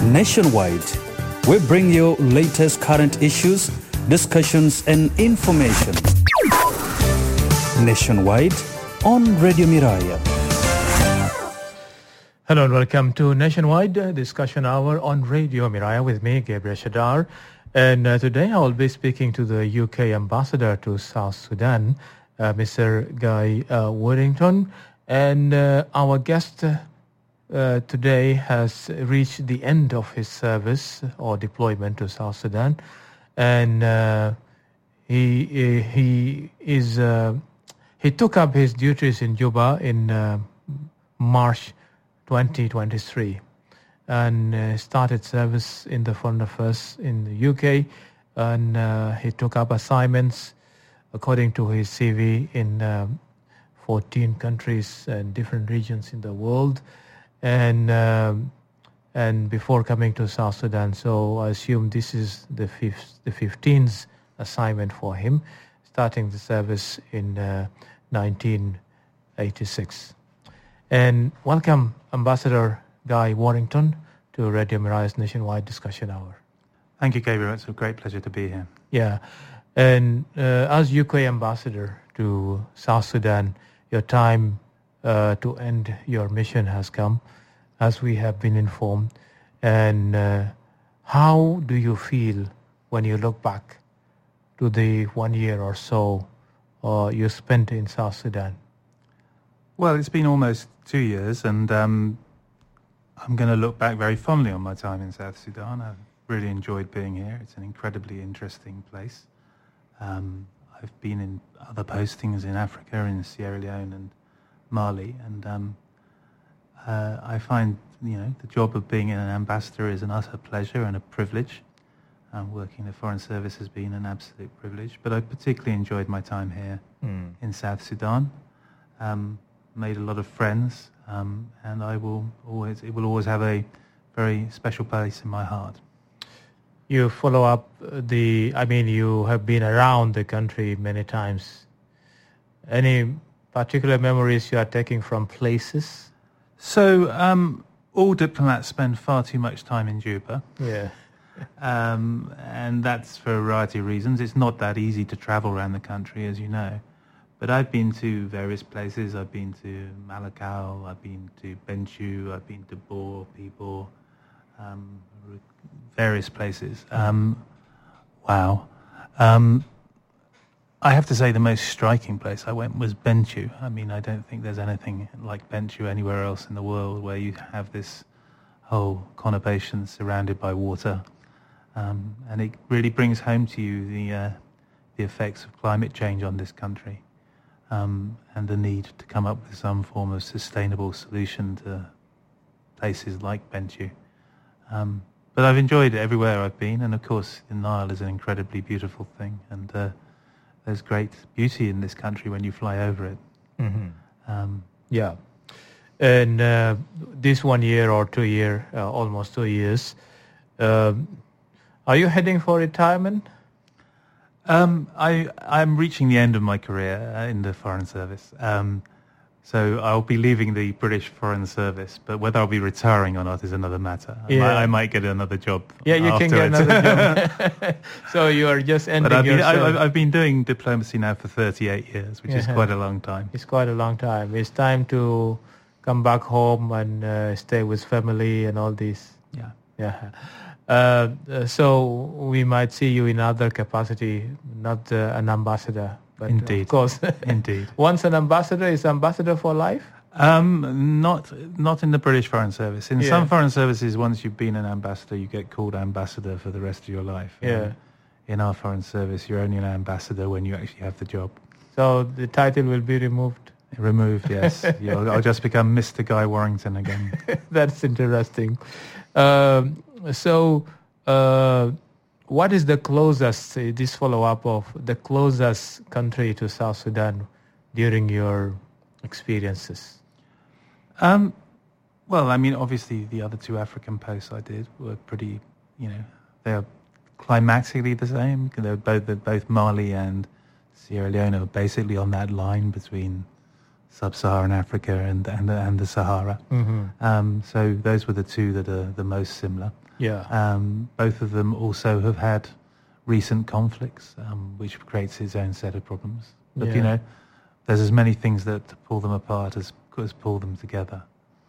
Nationwide, we bring you latest current issues, discussions and information. Nationwide on Radio Miraya. Hello and welcome to Nationwide Discussion Hour on Radio Miraya with me, Gabriel Shadar. And today I will be speaking to the UK Ambassador to South Sudan, Mr. Guy Worthington. And our guest today has reached the end of his service or deployment to South Sudan. And he took up his duties in Juba in March 2023 and started service in the Foreign Affairs in the UK, and he took up assignments according to his CV in 14 countries and different regions in the world, and before coming to South Sudan. So I assume this is the 15th assignment for him, starting the service in 1986. And welcome, Ambassador Guy Worthington, to Radio Miraya's Nationwide Discussion Hour. Thank you, Gabriel. It's a great pleasure to be here. Yeah. And as UK Ambassador to South Sudan, your time to end your mission has come, as we have been informed. And how do you feel when you look back to the 1 year or so you spent in South Sudan? Well, it's been almost 2 years, and I'm going to look back very fondly on my time in South Sudan. I've really enjoyed being here. It's an incredibly interesting place. I've been in other postings in Africa, in Sierra Leone and Mali, and I find, the job of being an ambassador is an utter pleasure and a privilege. Working in the Foreign Service has been an absolute privilege, but I particularly enjoyed my time here in South Sudan. Made a lot of friends, and it will always have a very special place in my heart. You follow up you have been around the country many times. Any particular memories you are taking from places? So, all diplomats spend far too much time in Juba. Yeah. And that's for a variety of reasons. It's not that easy to travel around the country, as you know. But I've been to various places. I've been to Malakal, I've been to Bentiu, I've been to Bor, Pibor, various places. Wow. I have to say the most striking place I went was Bentiu. I don't think there's anything like Bentiu anywhere else in the world, where you have this whole conurbation surrounded by water. And it really brings home to you the effects of climate change on this country. And the need to come up with some form of sustainable solution to places like Bentiu. But I've enjoyed it everywhere I've been, and of course the Nile is an incredibly beautiful thing, and there's great beauty in this country when you fly over it. Mm-hmm. Yeah. And this 1 year or 2 year, almost 2 years, are you heading for retirement? I'm reaching the end of my career in the Foreign Service. So I'll be leaving the British Foreign Service, but whether I'll be retiring or not is another matter. Yeah. I might get another job. Yeah, you can get another job. So you are just ending your service. I've been doing diplomacy now for 38 years, which is quite a long time. It's quite a long time. It's time to come back home and stay with family and all this. Yeah. So we might see you in other capacity, not an ambassador. But indeed. Of course. Indeed. Once an ambassador is ambassador for life? Not in the British Foreign Service. In some foreign services, once you've been an ambassador, you get called ambassador for the rest of your life. Yeah. In our Foreign Service, you're only an ambassador when you actually have the job. So the title will be removed? Removed, yes. I'll just become Mr. Guy Warrington again. That's interesting. What is the closest, this follow-up of the closest country to South Sudan during your experiences? Obviously the other two African posts I did were pretty, they're climatically the same. They're both Mali and Sierra Leone are basically on that line between sub-Saharan Africa and the Sahara. So those were the two that are the most similar. Yeah. Both of them also have had recent conflicts, which creates its own set of problems. But there's as many things that pull them apart as pull them together.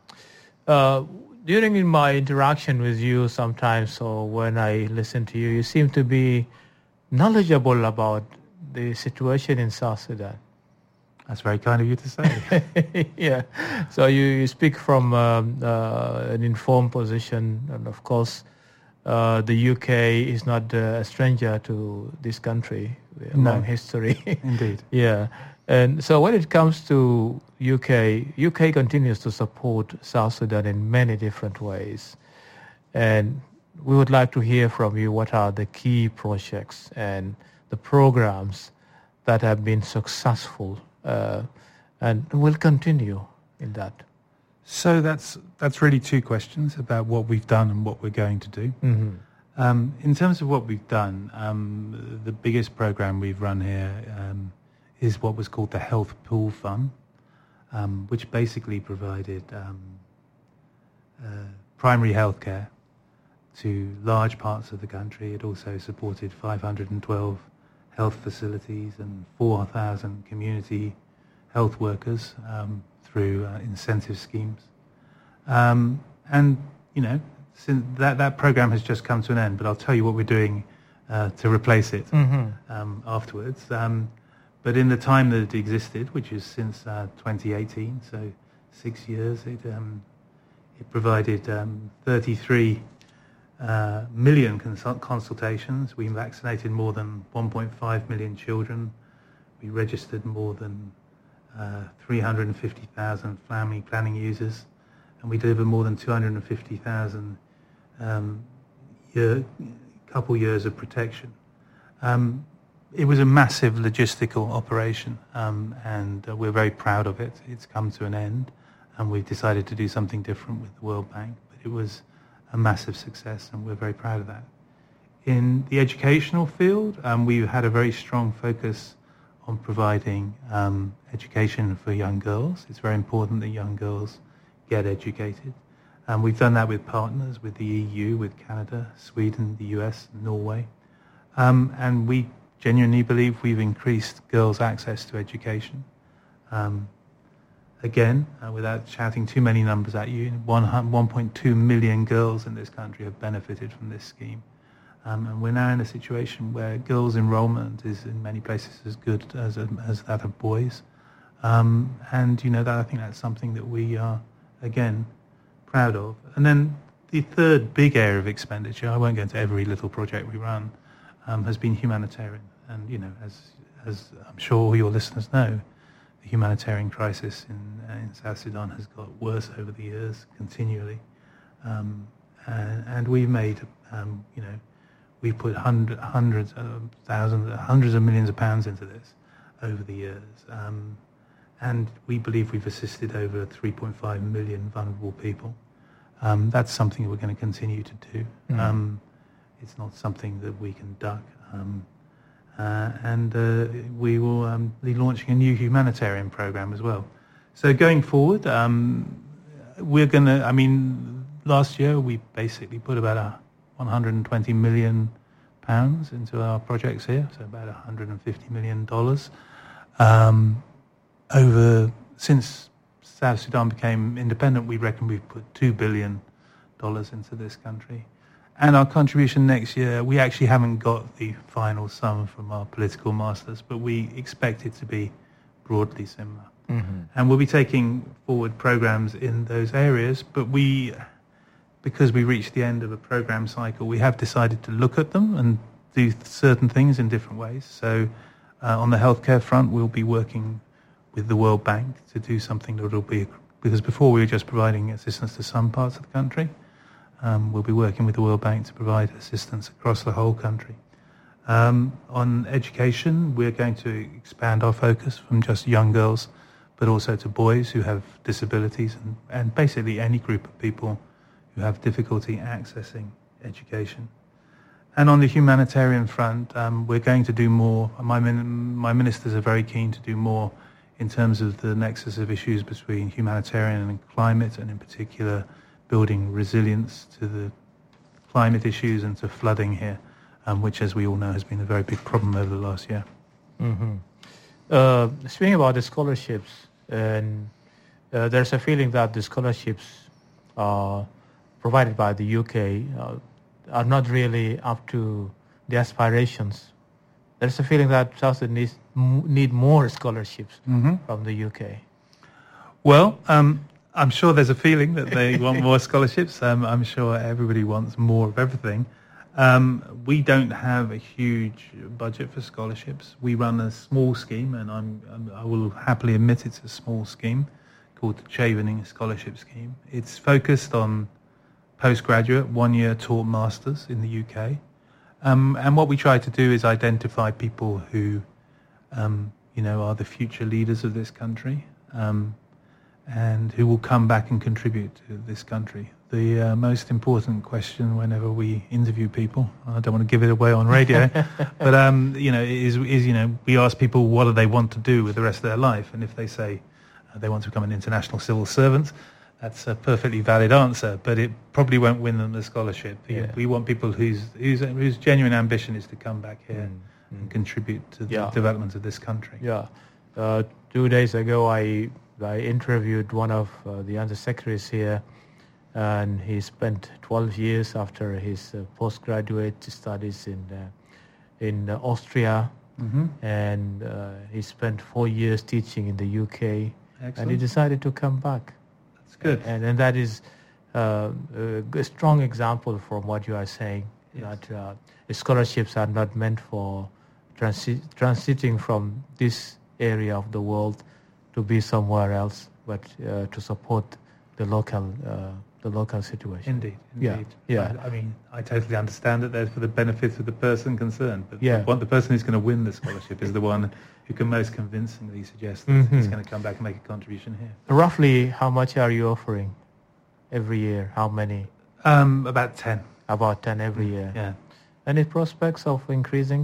During my interaction with you sometimes, or when I listen to you, you seem to be knowledgeable about the situation in South Sudan. That's very kind of you to say. Yeah. So you speak from an informed position, and of course, the UK is not a stranger to this country, long history. Indeed. Yeah. And so when it comes to UK continues to support South Sudan in many different ways. And we would like to hear from you what are the key projects and the programs that have been successful and will continue in that. So that's really two questions about what we've done and what we're going to do. In terms of what we've done, the biggest program we've run here is what was called the Health Pool Fund, which basically provided primary health care to large parts of the country. It also supported 512 health facilities and 4,000 community health workers through incentive schemes. Since that program has just come to an end, but I'll tell you what we're doing to replace it afterwards. But in the time that it existed, which is since 2018, so 6 years, it provided 33 million consultations. We vaccinated more than 1.5 million children. We registered more than 350,000 family planning users, and we delivered more than 250,000 couple years of protection. It was a massive logistical operation, and we're very proud of it. It's come to an end, and we've decided to do something different with the World Bank, but it was a massive success, and we're very proud of that. In the educational field, we had a very strong focus on providing education for young girls. It's very important that young girls get educated. We've done that with partners, with the EU, with Canada, Sweden, the US, Norway. And we genuinely believe we've increased girls' access to education. Again, without shouting too many numbers at you, 1.2 million girls in this country have benefited from this scheme. And we're now in a situation where girls' enrollment is in many places as good as that of boys. And I think that's something that we are, again, proud of. And then the third big area of expenditure, I won't go into every little project we run, has been humanitarian. And, as I'm sure all your listeners know, the humanitarian crisis in South Sudan has got worse over the years, continually. And we've made, we put hundreds of thousands, hundreds of millions of pounds into this over the years. And we believe we've assisted over 3.5 million vulnerable people. That's something we're going to continue to do. It's not something that we can duck. And we will be launching a new humanitarian program as well. So going forward, we're going to, last year we basically put about 120 million pounds into our projects here, so about $150 million. Since South Sudan became independent, we reckon we've put $2 billion into this country. And our contribution next year, we actually haven't got the final sum from our political masters, but we expect it to be broadly similar. And we'll be taking forward programs in those areas, but because we reached the end of a program cycle, we have decided to look at them and do certain things in different ways. So on the healthcare front, we'll be working with the World Bank to do something that will be, because before we were just providing assistance to some parts of the country. We'll be working with the World Bank to provide assistance across the whole country. On education, we're going to expand our focus from just young girls, but also to boys who have disabilities and basically any group of people who have difficulty accessing education. And on the humanitarian front, we're going to do more. My ministers are very keen to do more in terms of the nexus of issues between humanitarian and climate, and in particular building resilience to the climate issues and to flooding here, which, as we all know, has been a very big problem over the last year. Speaking about the scholarships, and there's a feeling that the scholarships provided by the UK are not really up to the aspirations. There's a feeling that South Sudanese need more scholarships from the UK. Well, I'm sure there's a feeling that they want more scholarships. I'm sure everybody wants more of everything. We don't have a huge budget for scholarships. We run a small scheme, and I will happily admit it's a small scheme called the Chevening Scholarship Scheme. It's focused on postgraduate, one-year taught masters in the UK. And what we try to do is identify people who, are the future leaders of this country, and who will come back and contribute to this country. The most important question whenever we interview people, I don't want to give it away on radio, but is we ask people what do they want to do with the rest of their life, and if they say they want to become an international civil servant, that's a perfectly valid answer, but it probably won't win them the scholarship. Yeah. We want people whose genuine ambition is to come back here and contribute to the development of this country. Yeah. 2 days ago, I interviewed one of the undersecretaries here, and he spent 12 years after his postgraduate studies in Austria, and he spent 4 years teaching in the UK. Excellent. And he decided to come back. That's good. And that is a strong example from what you are saying, that scholarships are not meant for transiting from this area of the world to be somewhere else, but to support the local situation. Indeed. Yeah. I mean, I totally understand that they're for the benefit of the person concerned, but the person who's going to win the scholarship is the one who can most convincingly suggest that he's going to come back and make a contribution here. Roughly, how much are you offering every year? How many? About 10. About 10 every year. Yeah. Any prospects of increasing?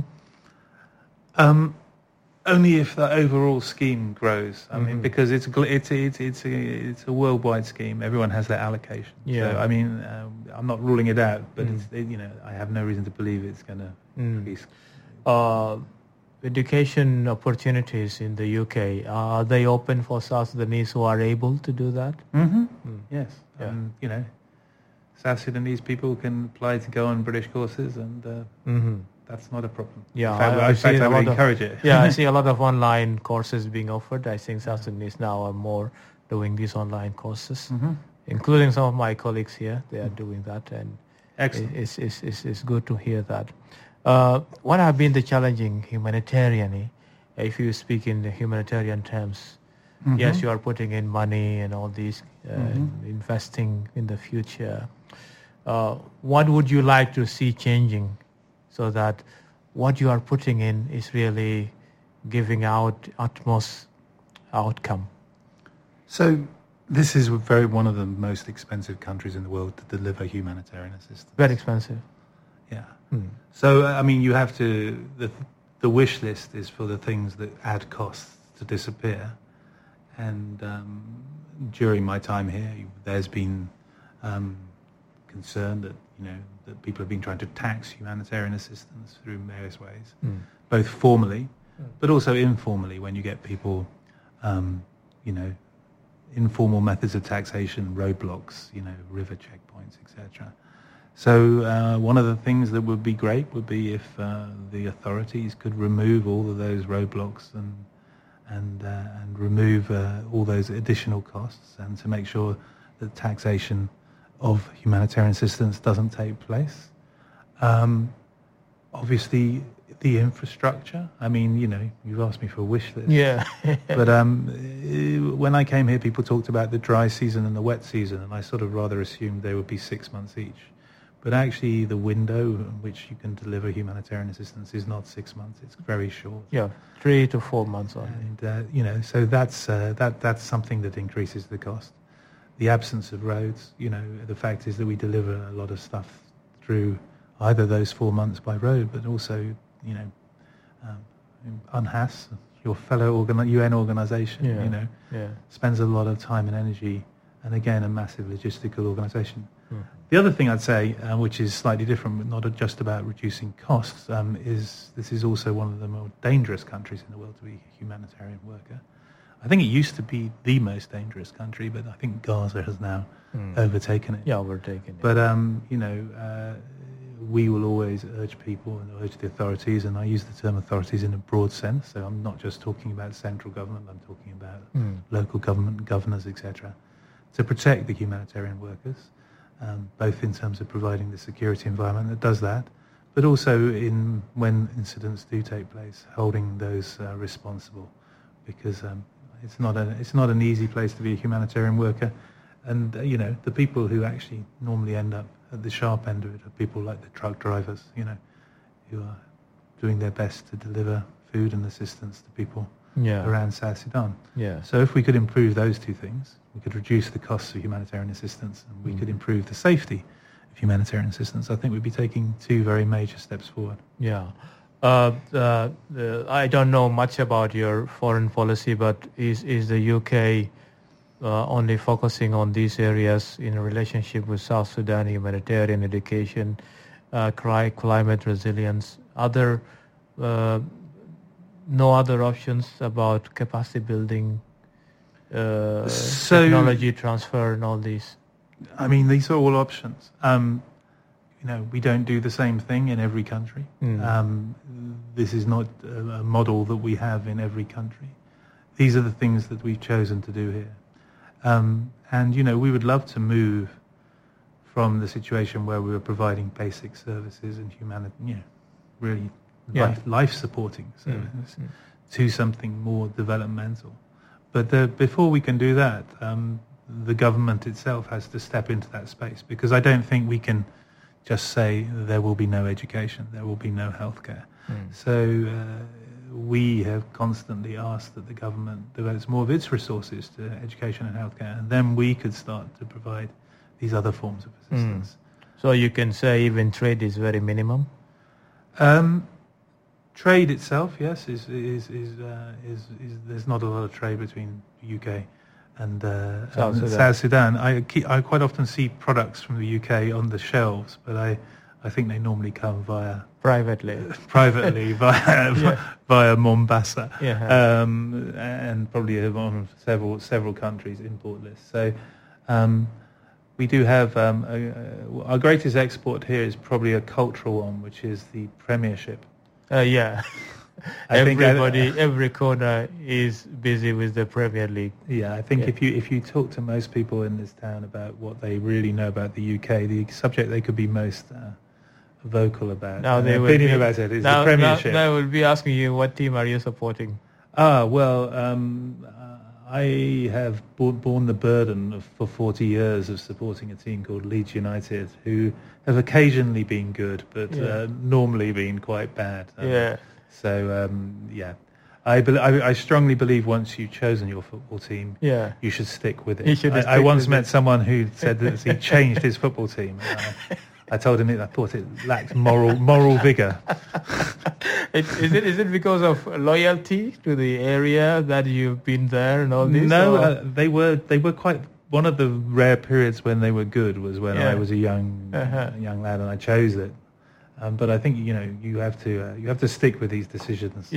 Only if the overall scheme grows. I mean, because it's a worldwide scheme. Everyone has their allocation. Yeah. So I mean, I'm not ruling it out, but I have no reason to believe it's going to increase. Education opportunities in the UK, are they open for South Sudanese who are able to do that? Yes. Yeah. South Sudanese people can apply to go on British courses, and that's not a problem. Yeah, in fact, I would encourage it. Yeah, I see a lot of online courses being offered. I think South Sudanese now are more doing these online courses, including some of my colleagues here. They are doing that, and excellent. It's good to hear that. What have been the challenging humanitarianly, if you speak in the humanitarian terms? Yes, you are putting in money and all these, investing in the future. What would you like to see changing so that what you are putting in is really giving out utmost outcome? So this is one of the most expensive countries in the world to deliver humanitarian assistance. Very expensive. Yeah. So, I mean, you have to, the wish list is for the things that add costs to disappear. And during my time here, there's been concern that, that people have been trying to tax humanitarian assistance through various ways, both formally, but also informally, when you get people, informal methods of taxation, roadblocks, river checkpoints, etc. So one of the things that would be great would be if the authorities could remove all of those roadblocks and remove all those additional costs, and to make sure that taxation of humanitarian assistance doesn't take place. Obviously, the infrastructure. I mean, you've asked me for a wish list. Yeah. But when I came here, people talked about the dry season and the wet season, and I sort of rather assumed they would be 6 months each. But actually, the window in which you can deliver humanitarian assistance is not 6 months; it's very short. Yeah, 3 to 4 months only. And so that's something that increases the cost. The absence of roads. The fact is that we deliver a lot of stuff through either those 4 months by road, but also, Unhas, your fellow UN organization, Yeah. spends a lot of time and energy, and again, a massive logistical organization. The other thing I'd say, which is slightly different, but not just about reducing costs, is this is also one of the more dangerous countries in the world to be a humanitarian worker. I think it used to be the most dangerous country, but I think Gaza has now overtaken it. Yeah, overtaken it. But, we will always urge people and urge the authorities, and I use the term authorities in a broad sense, so I'm not just talking about central government, I'm talking about local government, governors, etc., to protect the humanitarian workers, both in terms of providing the security environment that does that, but also in when incidents do take place, holding those responsible, because it's not an easy place to be a humanitarian worker, and the people who actually normally end up at the sharp end of it are people like the truck drivers, who are doing their best to deliver food and assistance to people around South Sudan. Yeah. So if we could improve those two things, we could reduce the costs of humanitarian assistance, and we could improve the safety of humanitarian assistance, I think we'd be taking two very major steps forward. Yeah. I don't know much about your foreign policy, but is the UK only focusing on these areas in a relationship with South Sudan, humanitarian, education, climate resilience, no other options about capacity building, technology transfer and all these? I mean, these are all options. We don't do the same thing in every country. This is not a model that we have in every country. These are the things that we've chosen to do here. And we would love to move from the situation where we were providing basic services and really life-supporting services to something more developmental. But before we can do that, the government itself has to step into that space, because I don't think we can just say there will be no education, there will be no healthcare. So we have constantly asked that the government develops more of its resources to education and healthcare, and then we could start to provide these other forms of assistance. So you can say even trade is very minimum? Trade itself, yes, is there's not a lot of trade between the UK and South Sudan. I quite often see products from the UK on the shelves, but I think they normally come via privately via Mombasa, Yeah. and probably on several countries' import lists. So we do have our greatest export here is probably a cultural one, which is the Premiership. Every corner is busy with the Premier League. Yeah, I think if you talk to most people in this town about what they really know about the UK, the subject they could be most vocal about, now they will opinion about it is the Premiership. Now I will be asking you, what team are you supporting? I have borne the burden for 40 years of supporting a team called Leeds United, who have occasionally been good, but normally been quite bad. I strongly believe once you've chosen your football team, you should stick with it. I once met someone who said that he changed his football team. I told him I thought it lacked moral vigor. Is it because of loyalty to the area that you've been there and all this? No, they were quite. One of the rare periods when they were good was when I was a young lad, and I chose it. But I think you have to stick with these decisions.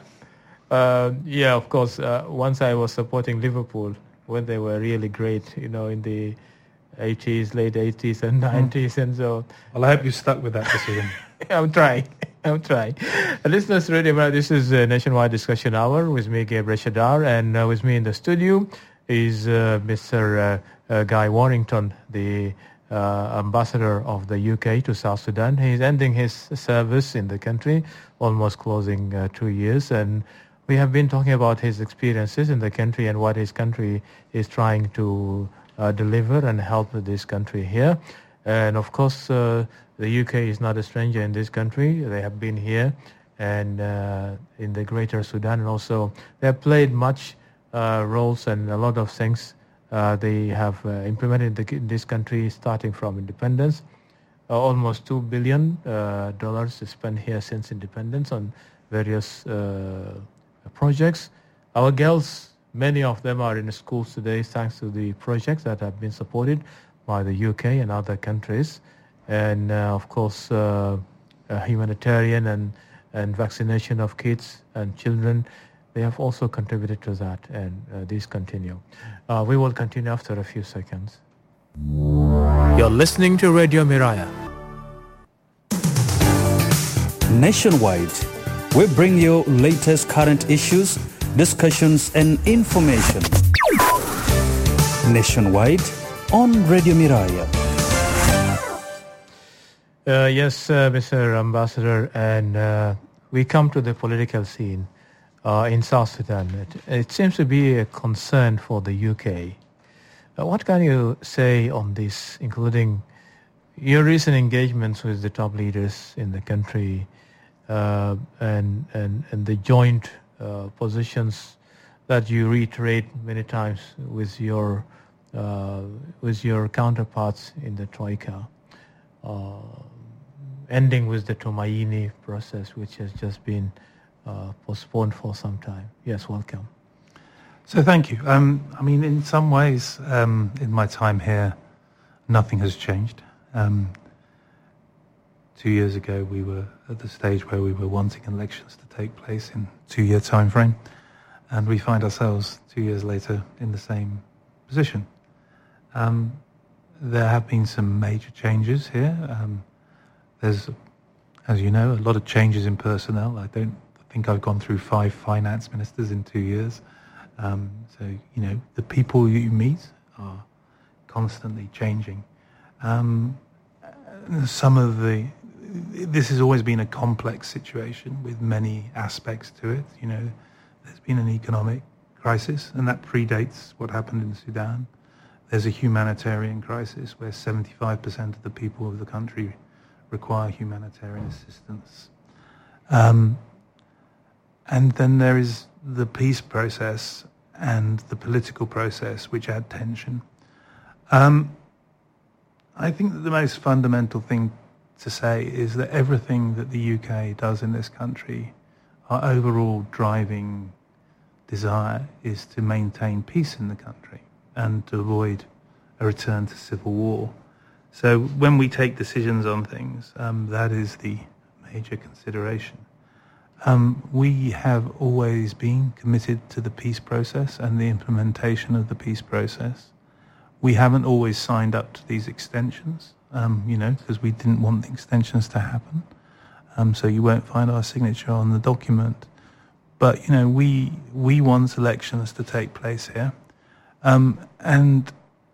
Of course. Once I was supporting Liverpool when they were really great, in the late 80s and 90s, and so. Well, I hope you stuck with that decision. I'm trying. Listeners, Radio, this is Nationwide Discussion Hour with me, Gabriel Shadar, and with me in the studio is Mr. Guy Warrington, the ambassador of the UK to South Sudan. He's ending his service in the country, almost closing 2 years, and we have been talking about his experiences in the country and what his country is trying to deliver and help this country here. And of course, the UK is not a stranger in this country. They have been here and in the Greater Sudan, and also they have played much roles and a lot of things they have implemented in this country starting from independence. Almost $2 billion spent here since independence on various projects. Our girls, many of them are in schools today thanks to the projects that have been supported by the UK and other countries. And of course, humanitarian and vaccination of kids and children, they have also contributed to that, and these continue. We will continue after a few seconds. You're listening to Radio Miraya. Nationwide, we bring you latest current issues, discussions and information. Nationwide on Radio Miraya. Yes, Mr. Ambassador, and we come to the political scene in South Sudan. It seems to be a concern for the UK. What can you say on this, including your recent engagements with the top leaders in the country and the joint positions that you reiterate many times with your counterparts in the Troika, ending with the Tumaini process, which has just been postponed for some time. Yes, welcome. So thank you. I mean, in some ways, in my time here, nothing has changed. 2 years ago, we were at the stage where we were wanting elections to take place in 2-year time frame, and we find ourselves 2 years later in the same position. There have been some major changes here. There's, as you know, a lot of changes in personnel. I think I've gone through 5 finance ministers in 2 years. So, you know, the people you meet are constantly changing. This has always been a complex situation with many aspects to it. You know, there's been an economic crisis, and that predates what happened in Sudan. There's a humanitarian crisis where 75% of the people of the country require humanitarian assistance. And then there is the peace process and the political process, which add tension. I think that the most fundamental thing to say is that everything that the UK does in this country, our overall driving desire is to maintain peace in the country and to avoid a return to civil war. So when we take decisions on things, that is the major consideration. We have always been committed to the peace process and the implementation of the peace process. We haven't always signed up to these extensions, because we didn't want the extensions to happen. So you won't find our signature on the document. But, we want elections to take place here. And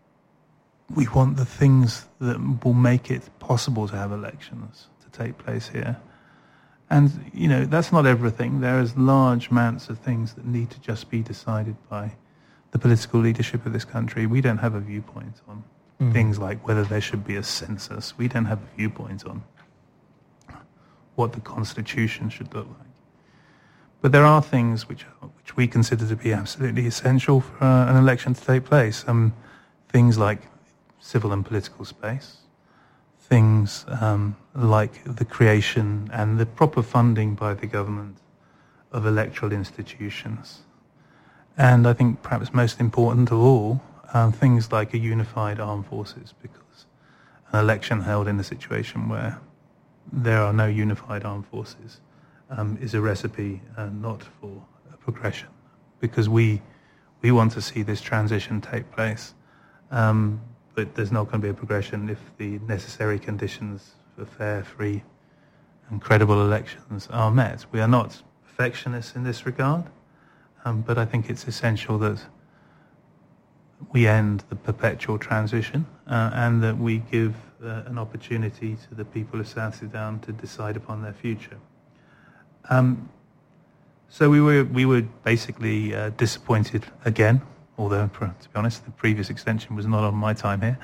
we want the things that will make it possible to have elections to take place here. And, that's not everything. There is large amounts of things that need to just be decided by the political leadership of this country. We don't have a viewpoint on things like whether there should be a census. We don't have a viewpoint on what the constitution should look like. But there are things which we consider to be absolutely essential for an election to take place. Things like civil and political space. Things like the creation and the proper funding by the government of electoral institutions. And I think perhaps most important of all, things like a unified armed forces, because an election held in a situation where there are no unified armed forces is a recipe not for a progression, because we want to see this transition take place. But there's not going to be a progression if the necessary conditions for fair, free and credible elections are met. We are not perfectionists in this regard, but I think it's essential that we end the perpetual transition and that we give an opportunity to the people of South Sudan to decide upon their future. So we were basically disappointed again, although, to be honest, the previous extension was not on my time here,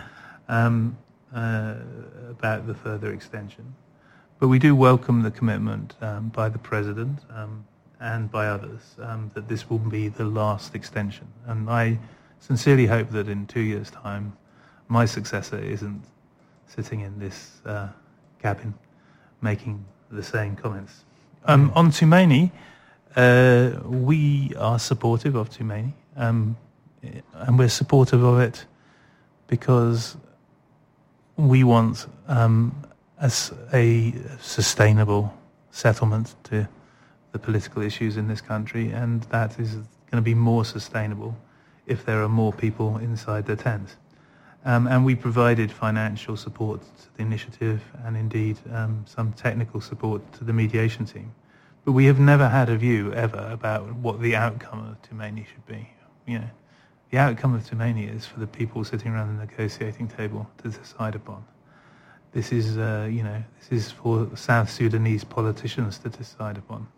about the further extension. But we do welcome the commitment by the President and by others that this will be the last extension. And I sincerely hope that in 2 years' time, my successor isn't sitting in this cabin making the same comments. On Tumaini, We are supportive of Tumaini, and we're supportive of it because we want as a sustainable settlement to the political issues in this country, and that is going to be more sustainable if there are more people inside the tent. And we provided financial support to the initiative and indeed some technical support to the mediation team. But we have never had a view ever about what the outcome of Tumaini should be. You know, the outcome of Tumaini is for the people sitting around the negotiating table to decide upon. This is, this is for South Sudanese politicians to decide upon.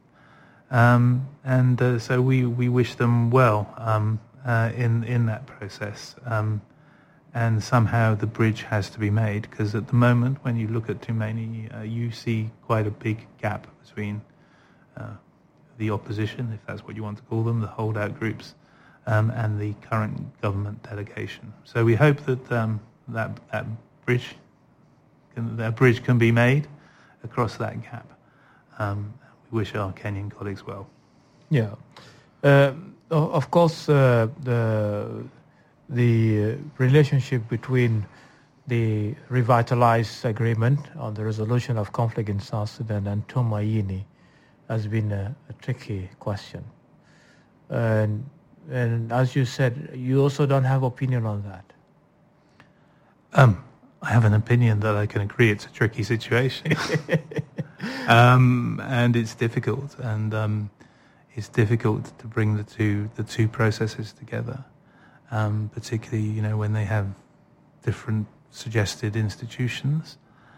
So we wish them well in that process. And somehow the bridge has to be made, because at the moment, when you look at Tumaini, you see quite a big gap between the opposition, if that's what you want to call them, the holdout groups, and the current government delegation. So we hope that that bridge can be made across that gap. We wish our Kenyan colleagues well. Yeah, of course, the relationship between the revitalized agreement on the resolution of conflict in South Sudan and Tumaini has been a tricky question. And as you said, you also don't have opinion on that. I have an opinion that I can agree it's a tricky situation. And it's difficult, and it's difficult to bring the two processes together. Particularly, when they have different suggested institutions.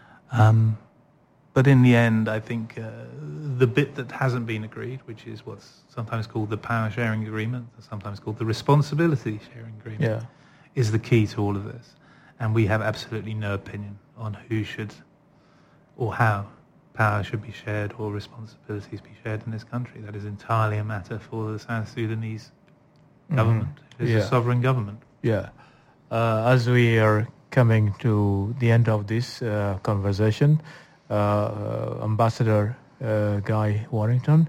But in the end, I think the bit that hasn't been agreed, which is what's sometimes called the power sharing agreement, sometimes called the responsibility sharing agreement, is the key to all of this. And we have absolutely no opinion on who should or how power should be shared or responsibilities be shared in this country. That is entirely a matter for the South Sudanese government. It is a sovereign government. Yeah. As we are coming to the end of this conversation, Ambassador Guy Warrington,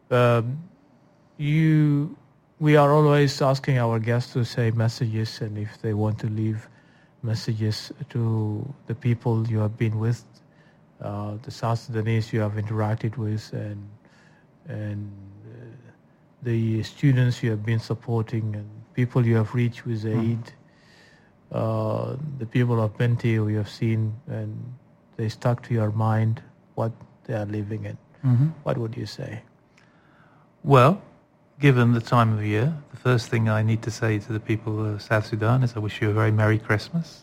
we are always asking our guests to say messages, and if they want to leave messages to the people you have been with, the South Sudanese you have interacted with, and the students you have been supporting, and people you have reached with aid, the people of Bentiu who you have seen, and they stuck to your mind what they are living in. What would you say? Well, given the time of year, the first thing I need to say to the people of South Sudan is I wish you a very Merry Christmas.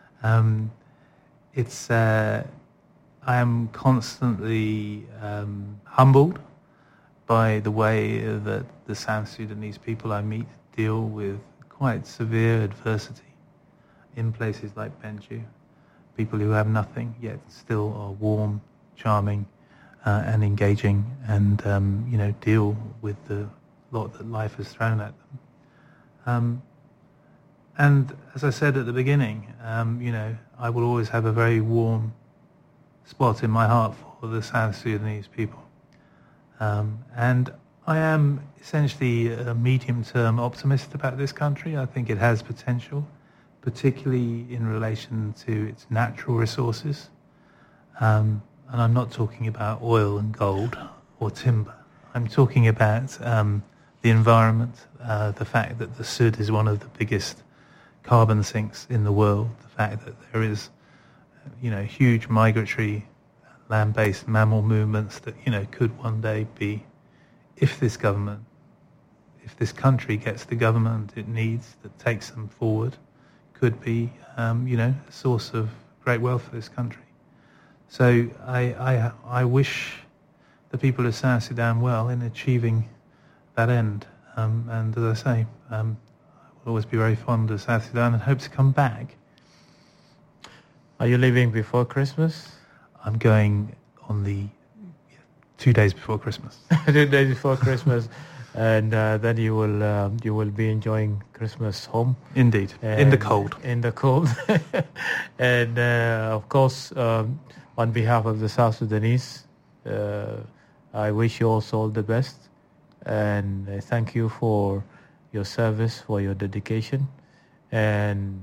I am constantly humbled by the way that the South Sudanese people I meet deal with quite severe adversity in places like Bentiu. People who have nothing yet still are warm, charming, and engaging, and deal with the lot that life has thrown at them. And as I said at the beginning, I will always have a very warm spot in my heart for the South Sudanese people. And I am essentially a medium-term optimist about this country. I think it has potential, particularly in relation to its natural resources. And I'm not talking about oil and gold or timber. I'm talking about the environment, the fact that the Sud is one of the biggest carbon sinks in the world, the fact that there is, huge migratory land-based mammal movements that, could one day be, if this country gets the government it needs that takes them forward, could be, a source of great wealth for this country. So I wish the people of South Sudan well in achieving that end. And as I say, I will always be very fond of South Sudan and hope to come back. Are you leaving before Christmas? I'm going on the 2 days before Christmas. 2 days before Christmas, and then you will be enjoying Christmas home. Indeed, in the cold. In the cold, and of course, on behalf of the South Sudanese, I wish you also all the best and thank you for your service, for your dedication, and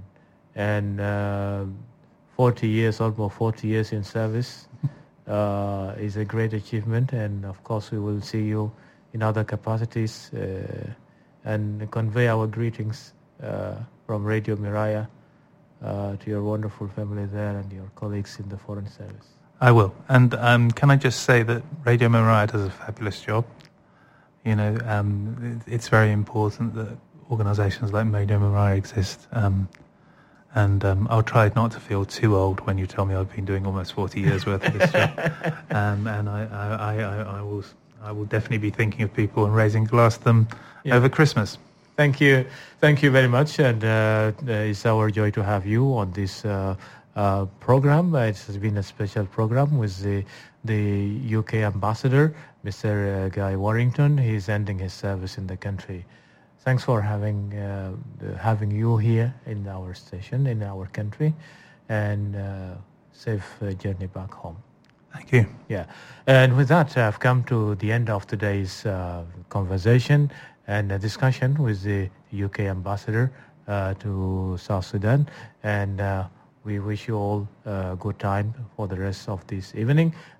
40 years, almost 40 years in service is a great achievement. And of course, we will see you in other capacities and convey our greetings from Radio Miraya to your wonderful family there and your colleagues in the Foreign Service. I will. And can I just say that Radio Miraya does a fabulous job. You know, it's very important that organisations like Radio Miraya exist. And I'll try not to feel too old when you tell me I've been doing almost 40 years worth of this job. And I will definitely be thinking of people and raising a glass to them over Christmas. Thank you very much, and it's our joy to have you on this program. It has been a special program with the UK ambassador, Mr. Guy Warrington. He's ending his service in the country. Thanks for having you here in our station, in our country, and safe journey back home. Thank you. Yeah, and with that, I've come to the end of today's conversation and a discussion with the UK ambassador to South Sudan, and we wish you all a good time for the rest of this evening.